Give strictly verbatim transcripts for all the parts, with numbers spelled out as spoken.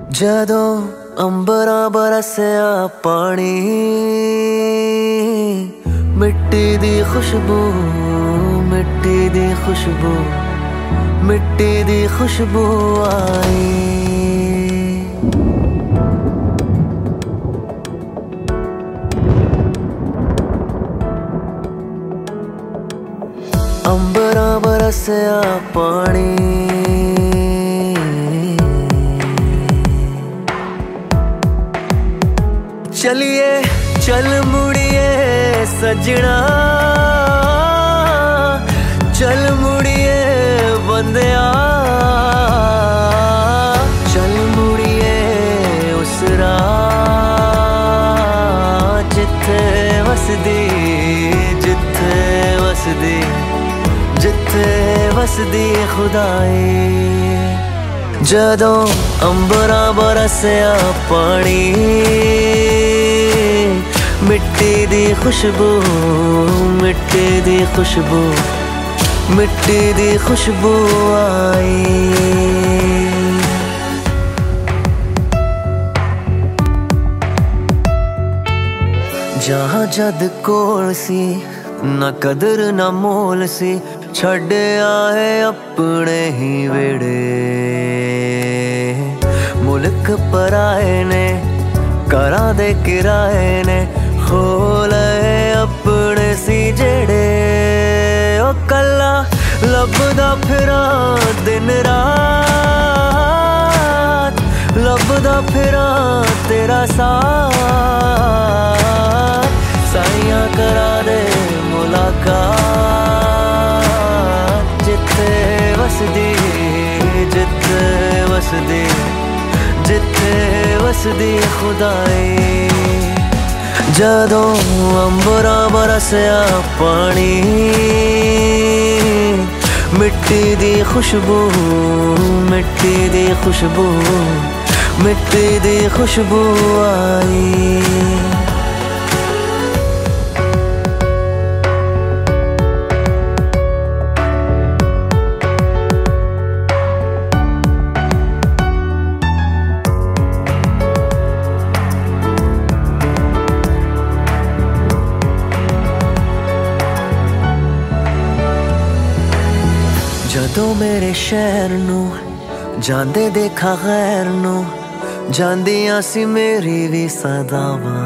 ਜਦੋਂ ਅੰਬਰਾਂ ਬਰਸਿਆ ਪਾਣੀ, ਮਿੱਟੀ ਦੀ ਖੁਸ਼ਬੂ, ਮਿੱਟੀ ਦੀ ਖੁਸ਼ਬੂ, ਮਿੱਟੀ ਦੀ ਖੁਸ਼ਬੂ ਆਈ। ਅੰਬਰਾਂ ਬਰਸਿਆ ਪਾਣੀ, चलिए चल मुड़िए सजना, चल मुड़िए बंदिया, चल मुड़िए उस राह जिथे वसदी, जिथे वसदी, जिथे वसदी खुदाई। जदों अंबरां बरसिया पानी, मिट्टी दी खुशबू, मिट्टी दी खुशबू, मिट्टी दी खुशबू आई। जहाँ जद कोल सी ना कदर ना मोल सी, छड़े आए अपने ही वेड़े। मुल्क पराए ने करा दे किराए ने, खोले अपने सी जेड़े। ओ कला लभदा फिरा दिन रात, लभदा फिरा तेरा साथ। साइयां करा दे मुलाकात, जिथे वसदी, जिथे वसदी, जिथे वसदी खुदाई। जदों अंबरां बरसिया पानी, मिट्टी दी खुशबू, मिट्टी दी खुशबू, मिट्टी दी खुशबू आई। जदों मेरे शहर नू जांदे देखा गैर नू, जांदियां सी मेरी भी सदावां।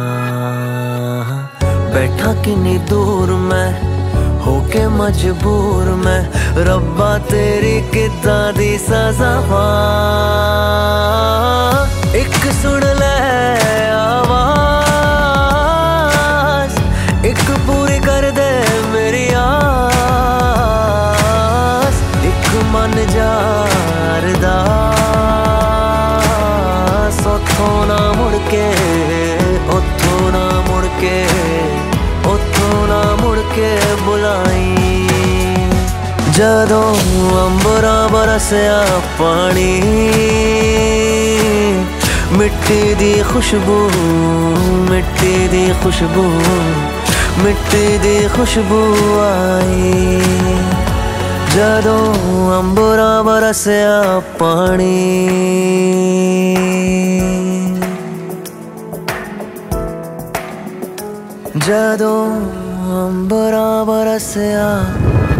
बैठा किन्नी दूर मैं होके मजबूर मैं, रब्बा तेरी किद्दां दी सज़ावां। एक सुन ले आवाज़, एक पूरी कर दे मेरी आस। एक मन जारदा उथों ना मुड़ के, उथों ना मुड़ के, उथों ना मुड़ के बुलाई। जदों अंबरां बरसिया पानी, मिट्टी दी खुशबू, मिट्टी दी खुशबू, मिट्टी दी खुशबू आई। जदों अंबरां बरसिया पानी, जदों अंबरां बरसिया